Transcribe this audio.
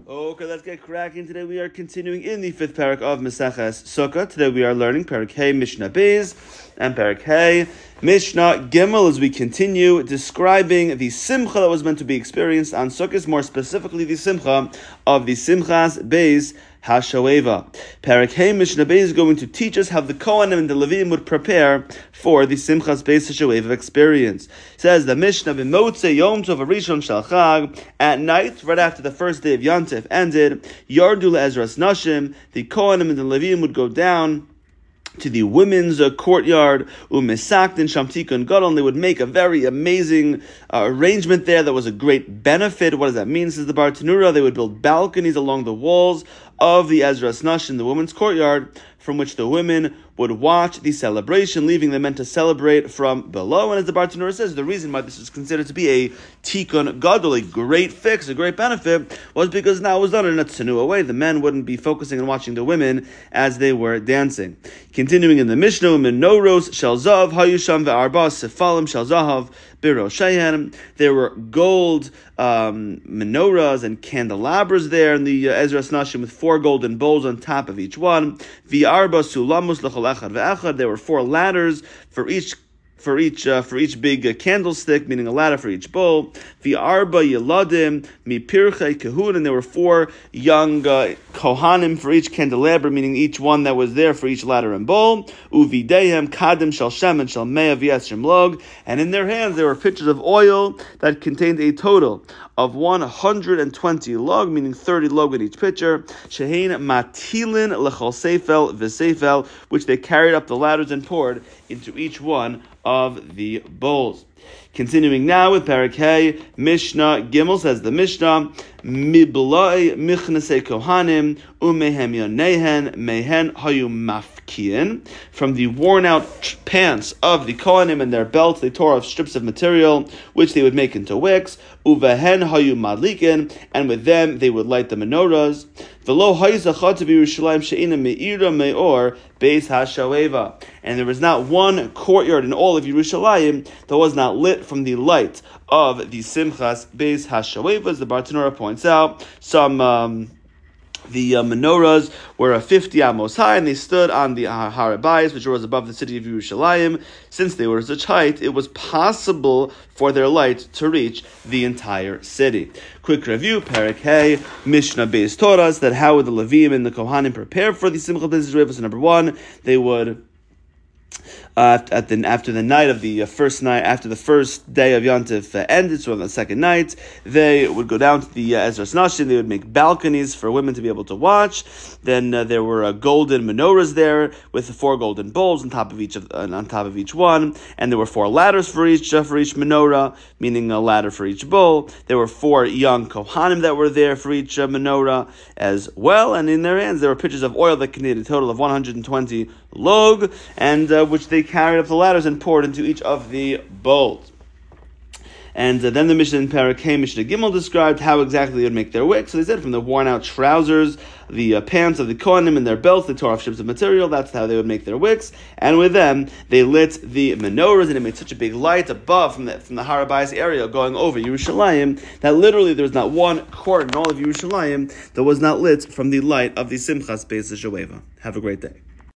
Okay, let's get cracking. Today we are continuing in the fifth parak of Maseches Sukkah. Today we are learning Parak Hey Mishnah Beis and Parak Hey Mishnah Gimel as we continue describing the simcha that was meant to be experienced on Sukkot, more specifically the simcha of the Simchas Beis Hashoeva. Parak Hey Mishnah Beis is going to teach us how the Kohanim and the Levim would prepare for the Simchas Beis Hashoeva experience. It says the Mishnah b'motzei Yom Tov Rishon Shel Chag, at night, right after the first day of Yantif ended, Yardu le'ezras nashim, the Kohanim and the Levim would go down to the women's courtyard, u'mesaktin shamtikun gadol. They would make a very amazing arrangement there that was a great benefit. What does that mean? Says the Bartanura. They would build balconies along the walls of the Ezras Nashim, the women's courtyard, from which the women would watch the celebration, leaving the men to celebrate from below. And as the Bartanura says, the reason why this is considered to be a tikkun gadol, a great fix, a great benefit, was because now it was done in a tzenua way. The men wouldn't be focusing on watching the women as they were dancing. Continuing in the Mishnah, menoros shel zav hayusham ve'arba sefalim shel zahav biroshehem. There were gold menorahs and candelabras there in the Ezras Nashim with 4 golden bowls on top of each one. V'arba sulamus l'chol echad ve'echad. There were 4 ladders for each big candlestick, meaning a ladder for each bowl. V'arba yeladim mipirchei kehun, and there were 4 young kohanim for each candelabra, meaning each one that was there for each ladder and bowl. Uvidehem kadim shel shemen shel mea v'yes log, and in their hands there were pitchers of oil that contained a total of 120 log, meaning 30 log in each pitcher. Shehein matilin lechol seifel v'seifel, which they carried up the ladders and poured into each one of the bowls. Continuing now with Parak Hey Mishnah Gimel, says the Mishnah, Miblai Michnasei Kohanim Umehem Yonehen Mehen Hayu Mafkiin. From the worn out pants of the Kohanim and their belts, they tore off strips of material which they would make into wicks. Uvehen Hayu Madlikin, and with them they would light the menorahs. V'lo Hayzachat of Yerushalayim She'ina Me'ira Me'or Beis HaShoeva. And there was not one courtyard in all of Yerushalayim that was not lit from the light of the Simchas Beis HaShoeva. As the Bartanura points out, the menorahs were 50 amos high, and they stood on the Har Habayis, which was above the city of Yerushalayim. Since they were such height, it was possible for their light to reach the entire city. Quick review, Parak Hey Mishnah Beis Torah, that how would the Levim and the Kohanim prepare for the Simchas Beis Hashoeva? So number 1, they would after the night of the first night, after the first day of Yantif ended, so on the second night, they would go down to the Ezras Nashim. They would make balconies for women to be able to watch. Then there were golden menorahs there with the 4 golden bowls on top of each one, and there were 4 ladders for each menorah, meaning a ladder for each bowl. There were 4 young kohanim that were there for each menorah as well, and in their hands there were pitchers of oil that contained a total of 120 log, and which they carried up the ladders and poured into each of the bowls. And then the Mishnah in Parak Hey Mishnah Gimel described how exactly they would make their wick. So they said from the worn out trousers, the pants of the Kohanim and their belts, they tore off strips of material. That's how they would make their wicks. And with them, they lit the menorahs, and it made such a big light above from the Har Habayis area going over Yerushalayim that literally there was not one court in all of Yerushalayim that was not lit from the light of the Simchas Beis Hashoeva. Have a great day.